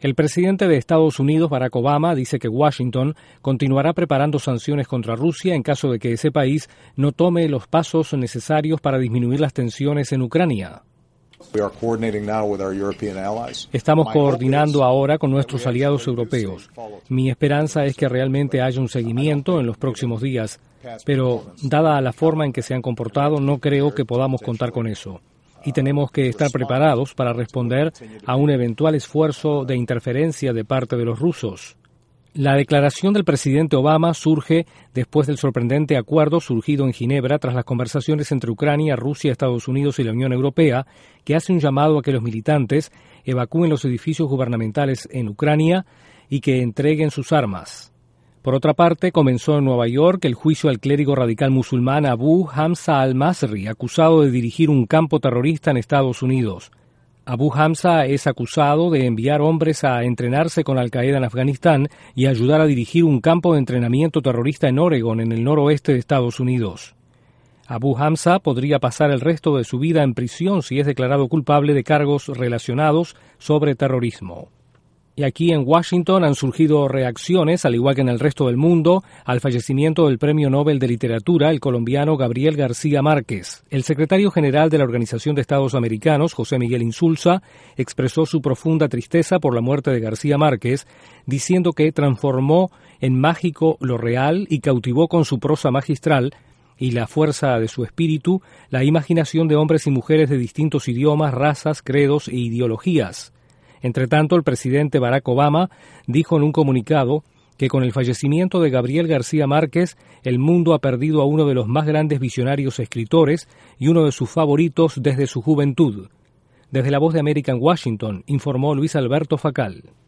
El presidente de Estados Unidos, Barack Obama, dice que Washington continuará preparando sanciones contra Rusia en caso de que ese país no tome los pasos necesarios para disminuir las tensiones en Ucrania. Estamos coordinando ahora con nuestros aliados europeos. Mi esperanza es que realmente haya un seguimiento en los próximos días, pero dada la forma en que se han comportado, no creo que podamos contar con eso. Y tenemos que estar preparados para responder a un eventual esfuerzo de interferencia de parte de los rusos. La declaración del presidente Obama surge después del sorprendente acuerdo surgido en Ginebra tras las conversaciones entre Ucrania, Rusia, Estados Unidos y la Unión Europea, que hace un llamado a que los militantes evacúen los edificios gubernamentales en Ucrania y que entreguen sus armas. Por otra parte, comenzó en Nueva York el juicio al clérigo radical musulmán Abu Hamza al-Masri, acusado de dirigir un campo terrorista en Estados Unidos. Abu Hamza es acusado de enviar hombres a entrenarse con Al-Qaeda en Afganistán y ayudar a dirigir un campo de entrenamiento terrorista en Oregon, en el noroeste de Estados Unidos. Abu Hamza podría pasar el resto de su vida en prisión si es declarado culpable de cargos relacionados sobre terrorismo. Y aquí en Washington han surgido reacciones, al igual que en el resto del mundo, al fallecimiento del Premio Nobel de Literatura, el colombiano Gabriel García Márquez. El secretario general de la Organización de Estados Americanos, José Miguel Insulza, expresó su profunda tristeza por la muerte de García Márquez, diciendo que transformó en mágico lo real y cautivó con su prosa magistral y la fuerza de su espíritu la imaginación de hombres y mujeres de distintos idiomas, razas, credos e ideologías. Entretanto, el presidente Barack Obama dijo en un comunicado que con el fallecimiento de Gabriel García Márquez, el mundo ha perdido a uno de los más grandes visionarios escritores y uno de sus favoritos desde su juventud. Desde La Voz de América en Washington, informó Luis Alberto Facal.